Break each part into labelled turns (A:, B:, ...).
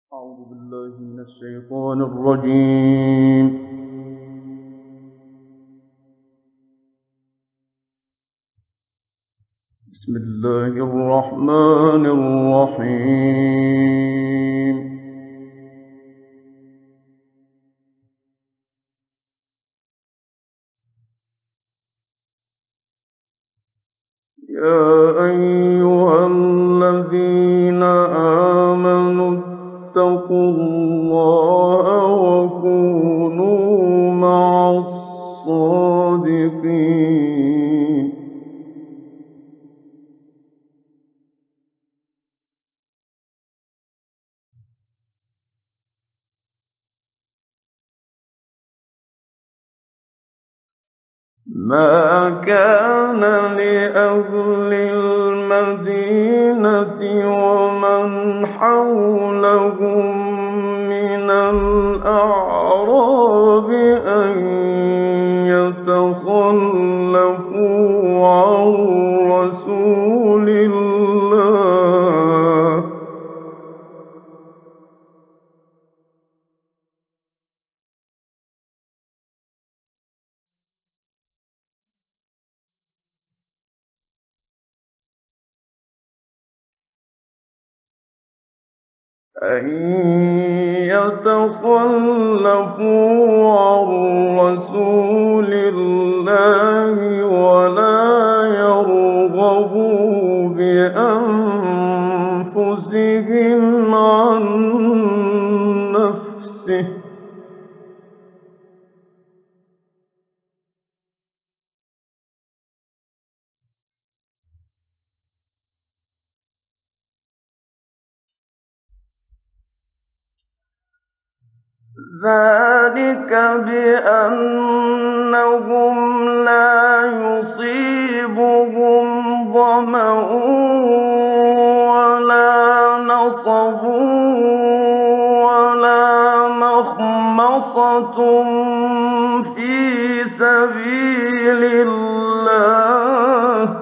A: أعوذ بالله من الشيطان الرجيم. بسم الله الرحمن الرحيم. يا أيها الذين آمنوا اتقوا الله وكونوا مع الصادقين. ما كان لأهل المدينة ومن حولهم من الأعراب أن يتخلفوا عن رسول الله أن يتخلفوا عن رسول الله ولا يرغبوا بأنفسهم عن نفسه ذلك بأنهم لا يصيبهم ظمأ ولا نصب ولا مخمصة في سبيل الله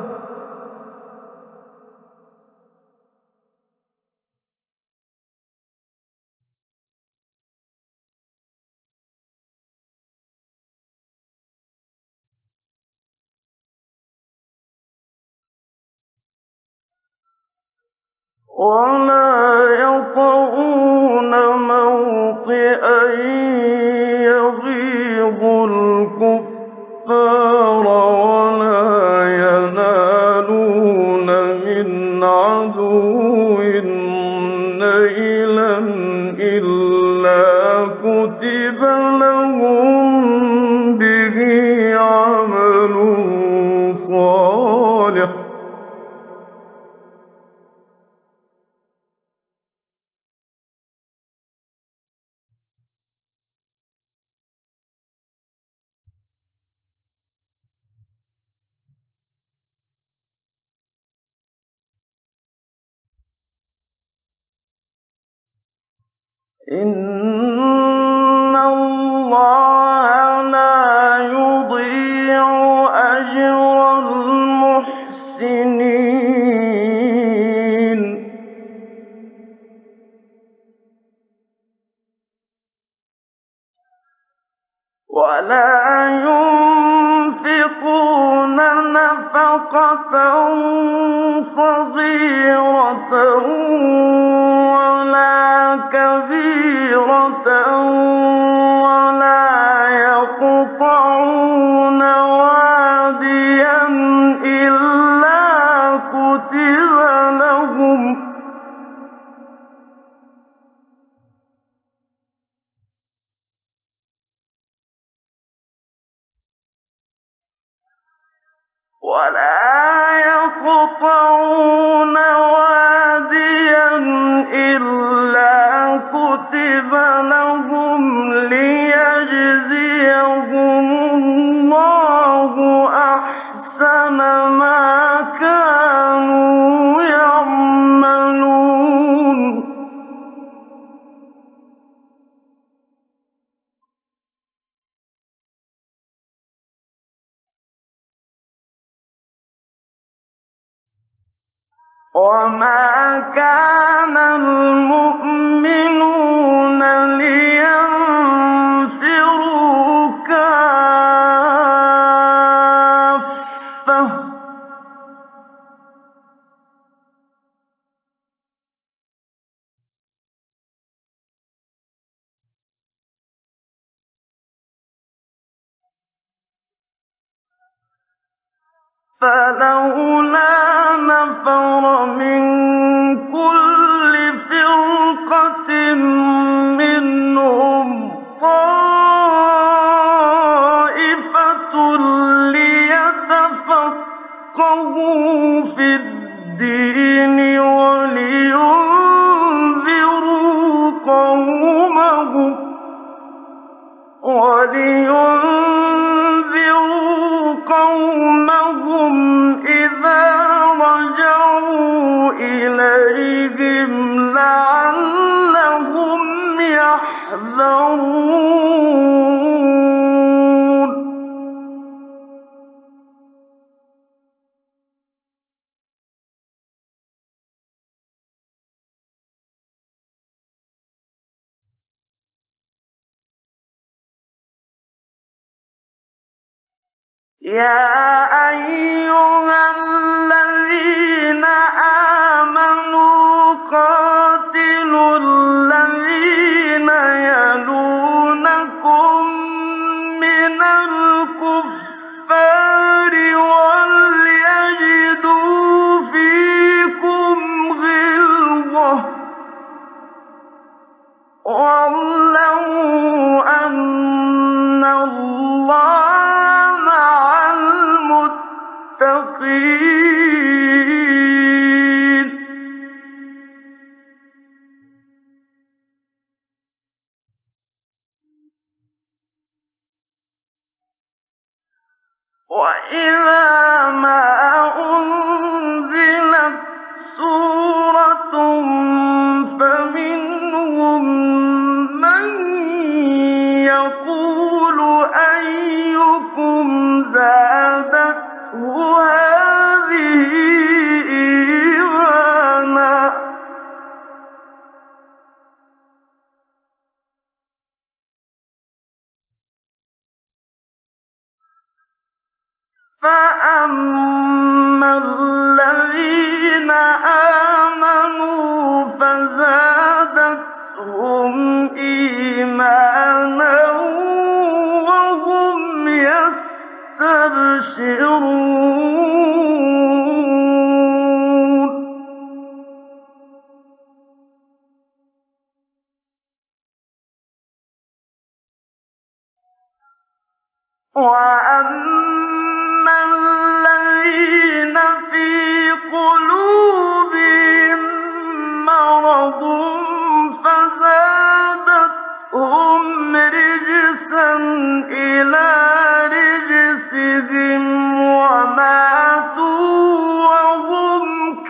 A: ولا يطؤون موطئا يغيظ الكفار ولا ينالون من عدو نيلا إلا كتب لهم به عمل صالح إن الله لا يضيع أجر المحسنين ولا ينفقون نفقة صغيرة ولا كبيرة ولا يقطعون واديا إلا كتب لهم ليجزيهم الله أحسن ما كانوا يعملون وما كان المؤمنون فلولا نفر من كل فرقة منهم طائفة ليتفقهوا في الدين ولينذروا قومهم إذا رجعوا إليهم لعلهم يحذرون يا أيها الذين آمنوا قاتلوا الذين يلونكم من الكفار وليجدوا فيكم غلظة واعلموا أن الله وَإِذَا مَا أُنزِلَتْ سُورَةٌ فَمِنْهُم مَّن يَقُولُ أَيُّكُمْ زَادَتْهُ هَٰذِهِ إِيمَانًا ۚ فَأَمَّا الَّذِينَ آمَنُوا فَزَادَتْهُمْ إِيمَانًا وَهُمْ يَسْتَبْشِرُونَ وَأَمَّا الَّذِينَ فِي قُلُوبِهِم مَّرَضٌ فَزَادَتْهُمْ رِجْسًا إِلَىٰ رِجْسِهِمْ وَمَاتُوا وَهُمْ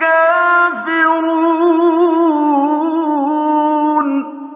A: كَافِرُونَ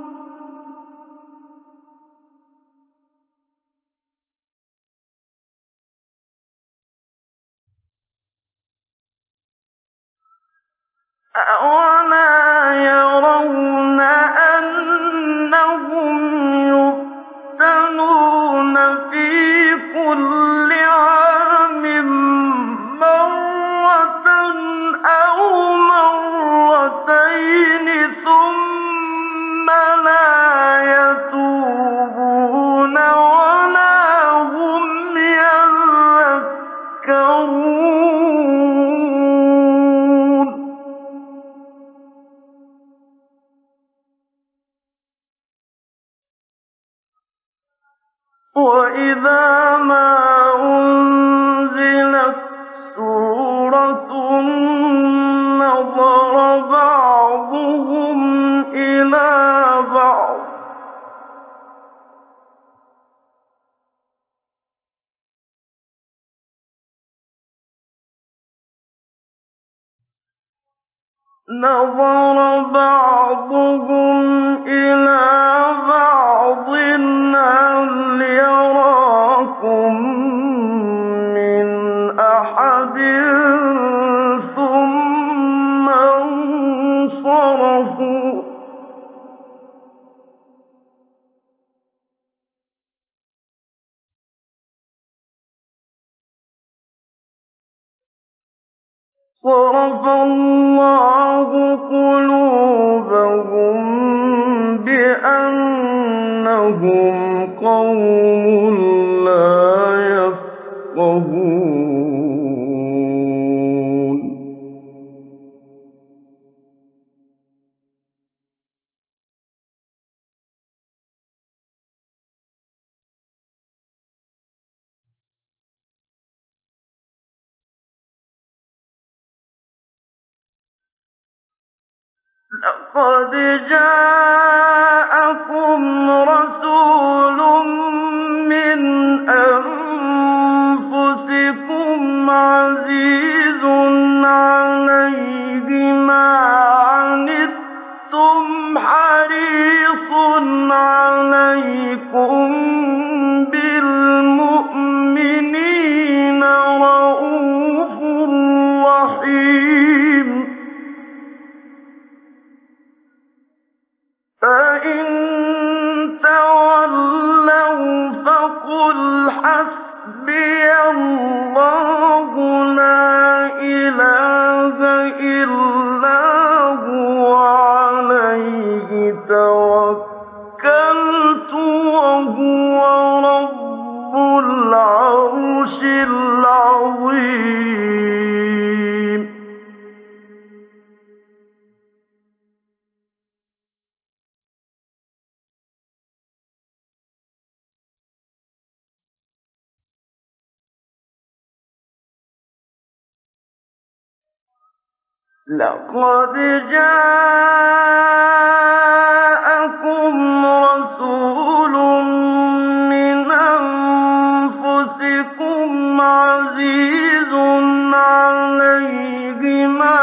A: أَوَلَا يَرَوْنَ أَنَّهُمْ يُفْتَنُونَ فِي كُلِّ عَامٍ مَّرَّةً أَوْ مَرَّتَيْنِ ثُمَّ لَا يَتُوبُونَ وَلَا هُمْ يَذَّكَّرُونَ وَإِذَا مَا أُنزِلَتْ سُورَةٌ نَّظَرَ بَعْضُهُمْ إِلَىٰ بَعْضٍ هَلْ يَرَاكُم مِّنْ أَحَدٍ ثُمَّ انصَرَفُوا ۚ صَرَفَ اللَّهُ قُلُوبَهُم بِأَنَّهُمْ قَوْمٌ لَّا يَفْقَهُونَ لقد جاءكم رسول من أنفسكم عزيز عليه ما عنتم حريص عليكم بالمؤمنين رءوف رحيم. فإن تولوا فقل حسبي الله لا إله إلا هو عليه توكلت وهو رب العرش العظيم. لقد جاءكم رسول من أنفسكم عزيز عليه ما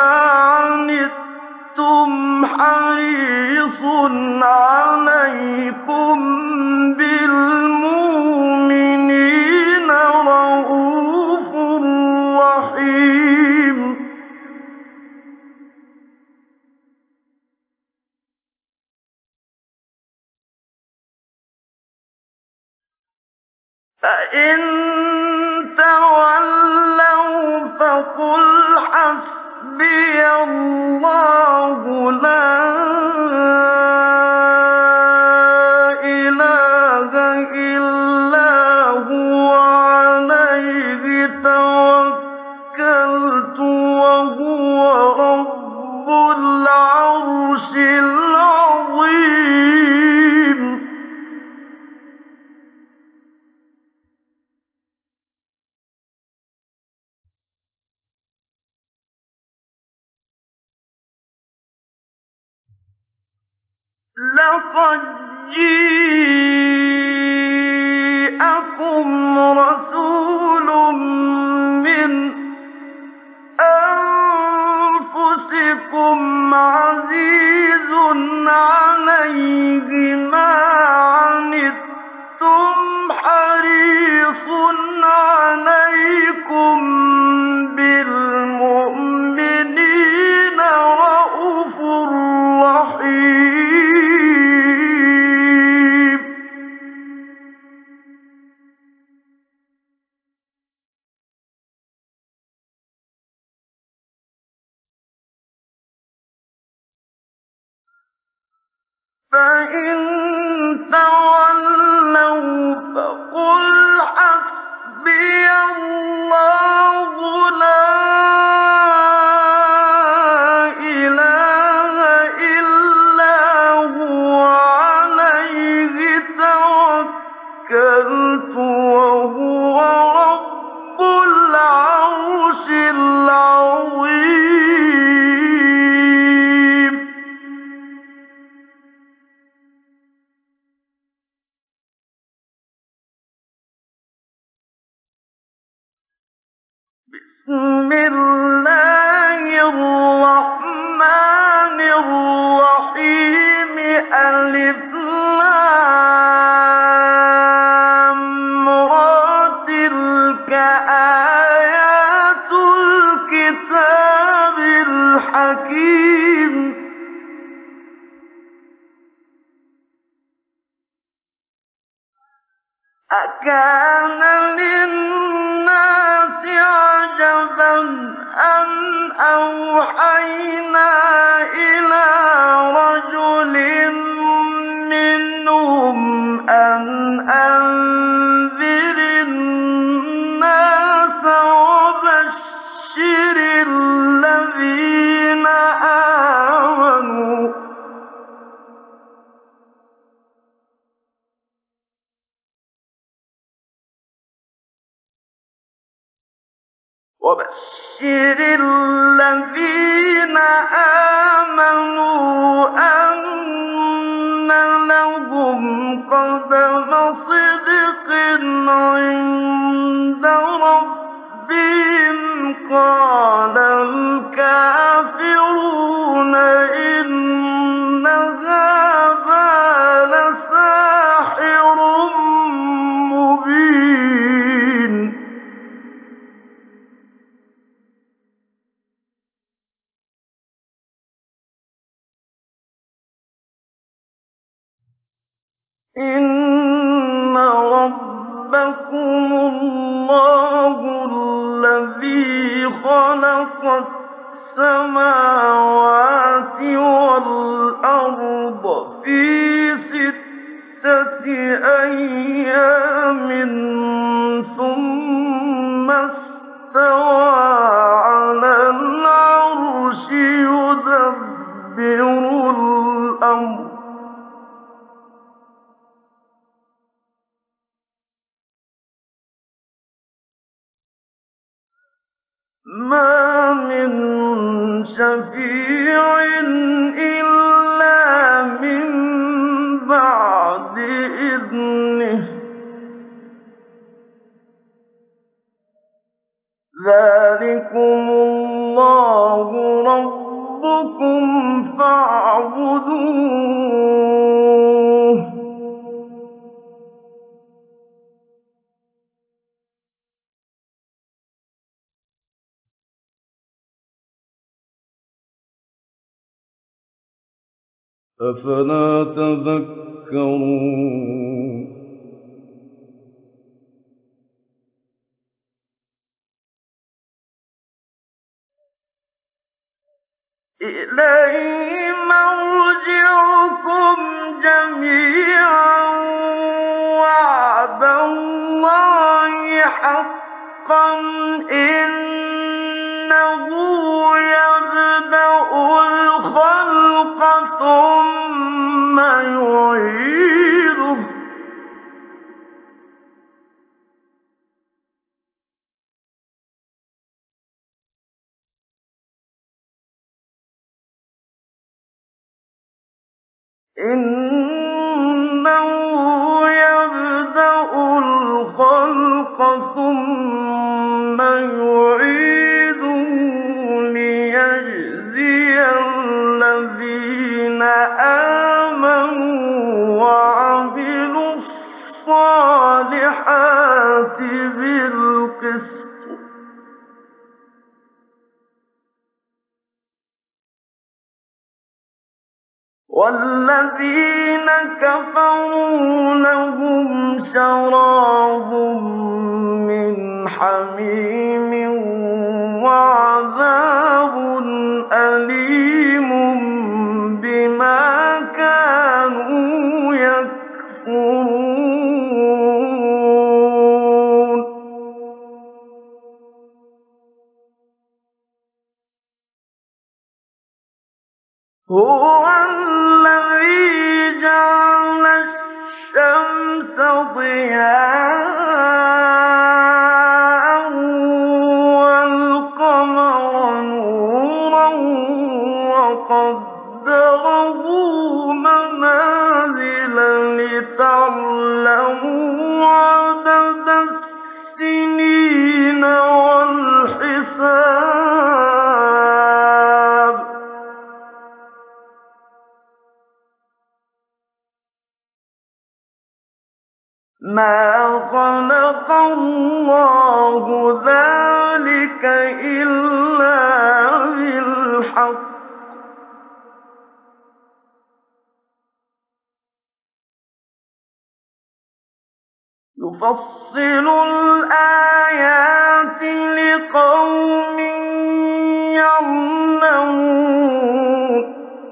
A: عنتم حريص عليكم بالمؤمنين رءوف رحيم. فإن تولوا فقل حسبي الله لا إله إلا هو عليه توكلت وهو رب العرش العظيم. لقد جاءكم رسول من أنفسكم عزيز عليه ما عنتم حريص عليكم بالمؤمنين رءوف رحيم. فإن تولوا فقل حسبي الله لا إله إلا هو عليه توكلت وهو رب العرش العظيم. بسم الله الرحمن الرحيم. ألف لام را تلك آيات الكتاب الحكيم. أكان للناس عجبا أن أوحينا إلى رجل منهم أن أنذر الناس وبشر الذين آمنوا آمَنُوا أَنَّ لَهُمْ قَدَمَ صِدْقٍ عِندَ رَبِّهِمْ قَالَ الْكَافِرُونَ إِنَّ هَٰذَا لَسَاحِرٌ مُّبِينٌ إِنَّ رَبَّكُمُ اللَّهُ الَّذِي خَلَقَ السَّمَاوَاتِ وَالْأَرْضَ فِي سِتَّةِ أَيَّامٍ ثُمَّ اسْتَوَىٰ عَلَى الْعَرْشِ يُدَبِّرُ الْأَمْرَ ۖ مَا مِن شَفِيعٍ إِلَّا مِن بَعْدِ إِذْنِهِ ۚ ذَٰلِكُمُ اللَّهُ رَبُّكُمْ فَاعْبُدُوهُ ۚ أَفَلَا تَذَكَّرُونَ إِلَيْهِ مَرْجِعُكُمْ جَمِيعًا ۖ وَعْدَ اللَّهِ حَقًّا ۚ إِنَّهُ يَبْدَأُ الْخَلْقَ ثُمَّ يُعِيدُهُ ۚ إِنَّهُ يَبْدَأُ الْخَلْقَ ثُمَّ يُعِيدُهُ لِيَجْزِيَ الَّذِينَ آمَنُوا وَعَمِلُوا الصَّالِحَاتِ بِالْقِسْطِ ۚ وَالَّذِينَ كَفَرُوا لَهُمْ شَرَابٌ مِّنْ حَمِيمٍ وَعَذَابٌ أَلِيمٌ بِمَا كَانُوا يَكْفُرُونَ هُوَ الَّذِي جَعَلَ الشَّمْسَ ضِيَاءً وَالْقَمَرَ نُورًا وَقَدَّرَهُ مَنَازِلَ لِتَعْلَمُوا عَدَدَ السِّنِينَ وَالْحِسَابَ ۚ مَا خَلَقَ اللَّهُ ذَٰلِكَ إِلَّا بِالْحَقِّ ۚ يُفَصِّلُ الْآيَاتِ لِقَوْمٍ يَعْلَمُونَ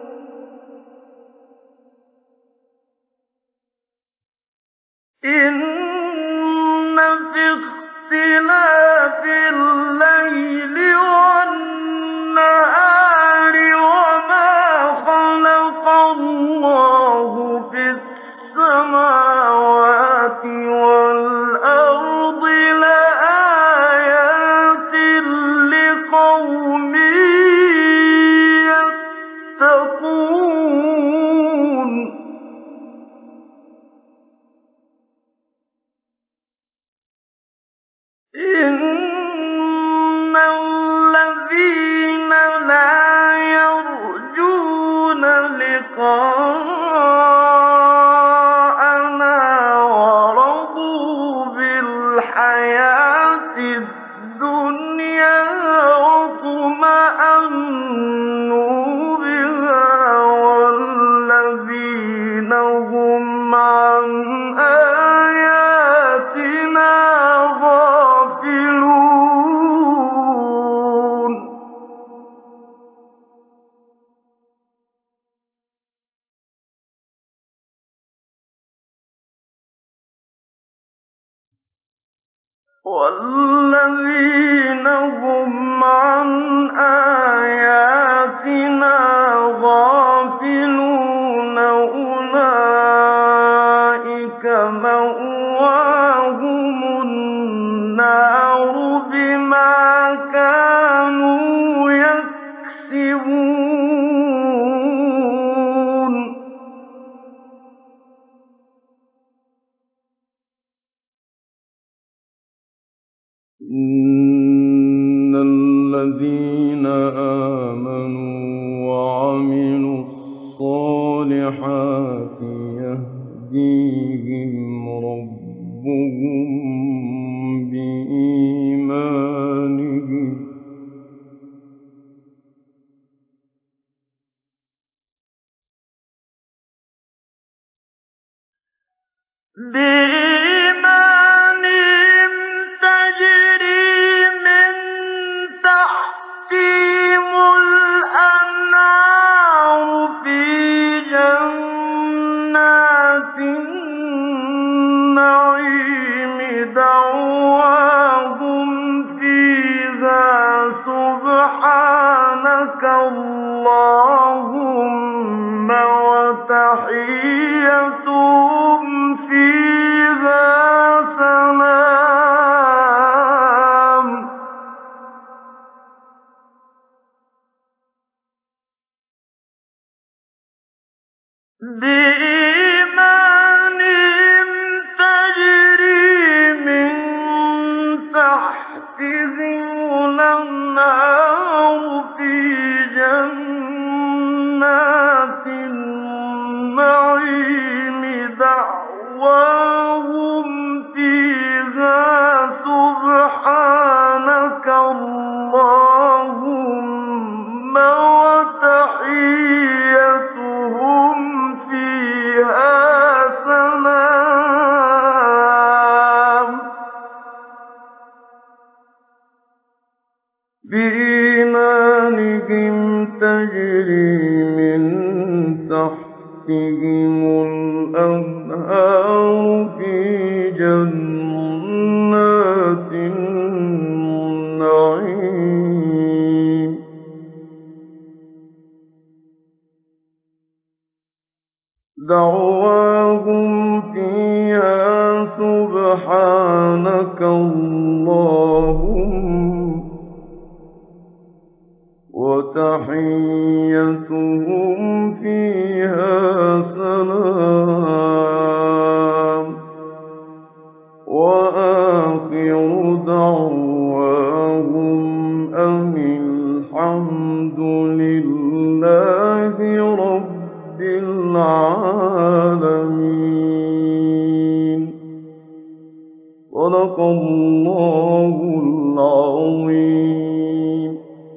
A: إِنَّ فِي اخْتِلَافِ اللَّيْلِ وَالنَّهَارِ وَمَا خَلَقَ اللَّهُ فِي السَّمَاوَاتِ وَالْأَرْضِ لَآيَاتٍ والذين هم عن آياتنا غافلون أولئك مأواهم النار بما كانوا يكسبون. إن الذين آمنوا وعملوا الصالحات يهديهم ربهم بإيمانهم تجري من تحتهم الأنهار في جنات النعيم دعواهم فيها سبحانك اللهم وتحيتهم فيها سلام. بإيمانهم تجري من تحتهم الأنهار في جنات النعيم دعواهم فيها سبحانك اللهم وتحيتهم فيها سلام. بإيمانهم تجري من تحتهم الأنهار في جنات النعيم دعواهم فيها سبحانك اللهم